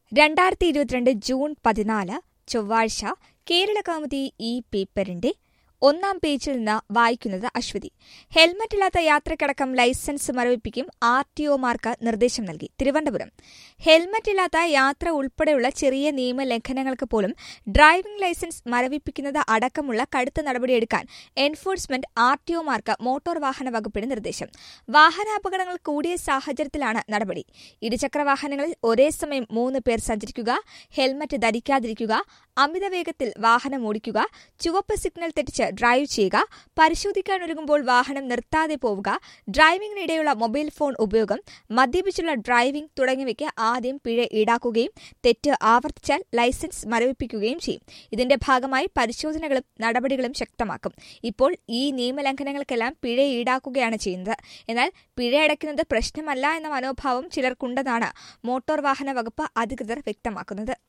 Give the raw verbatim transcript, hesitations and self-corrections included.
രണ്ടായിരത്തി ഇരുപത്തിരണ്ട് ജൂൺ പതിനാല് ചൊവ്വാഴ്ച കേരളകൗമുദി ഈ പേപ്പറിന്റെ ഒന്നാം പേജിൽ നിന്ന് വായിക്കുന്നത് അശ്വതി. ഹെൽമറ്റില്ലാത്ത യാത്രയ്ക്കടക്കം ലൈസൻസ് മരവിപ്പിക്കും ആർ ടി ഒമാർക്ക് നിർദ്ദേശം നൽകി. തിരുവനന്തപുരം. ഹെൽമറ്റില്ലാത്ത യാത്ര ഉൾപ്പെടെയുള്ള ചെറിയ നിയമലംഘനങ്ങൾക്ക് പോലും ഡ്രൈവിംഗ് ലൈസൻസ് മരവിപ്പിക്കുന്നത് അടക്കമുള്ള കടുത്ത നടപടിയെടുക്കാൻ എൻഫോഴ്സ്മെന്റ് ആർ ടി ഒമാർക്ക് മോട്ടോർ വാഹന വകുപ്പിന് നിർദ്ദേശം. വാഹനാപകടങ്ങൾ കൂടിയ സാഹചര്യത്തിലാണ് നടപടി. ഇരുചക്ര വാഹനങ്ങളിൽ ഒരേ സമയം മൂന്ന് പേർ സഞ്ചരിക്കുക, ഹെൽമറ്റ് ധരിക്കാതിരിക്കുക, അമിതവേഗത്തിൽ വാഹനം ഓടിക്കുക, ചുവപ്പ് സിഗ്നൽ തെറ്റിച്ച് ഡ്രൈവ് ചെയ്യുക, പരിശോധിക്കാനൊരുങ്ങുമ്പോൾ വാഹനം നിർത്താതെ പോവുക, ഡ്രൈവിംഗിനിടെയുള്ള മൊബൈൽ ഫോൺ ഉപയോഗം, മദ്യപിച്ചുള്ള ഡ്രൈവിംഗ് തുടങ്ങിയവയ്ക്ക് ആദ്യം പിഴ ഈടാക്കുകയും തെറ്റ് ആവർത്തിച്ചാൽ ലൈസൻസ് മരവിപ്പിക്കുകയും ചെയ്യും. ഇതിന്റെ ഭാഗമായി പരിശോധനകളും നടപടികളും ശക്തമാക്കും. ഇപ്പോൾ ഈ നിയമലംഘനങ്ങൾക്കെല്ലാം പിഴ ഈടാക്കുകയാണ് ചെയ്യുന്നത്. എന്നാൽ പിഴ അടയ്ക്കുന്നത് പ്രശ്നമല്ല എന്ന മനോഭാവം ചിലർക്കുണ്ടെന്നാണ് മോട്ടോർ വാഹന വകുപ്പ് അധികൃതർ വ്യക്തമാക്കുന്നത്.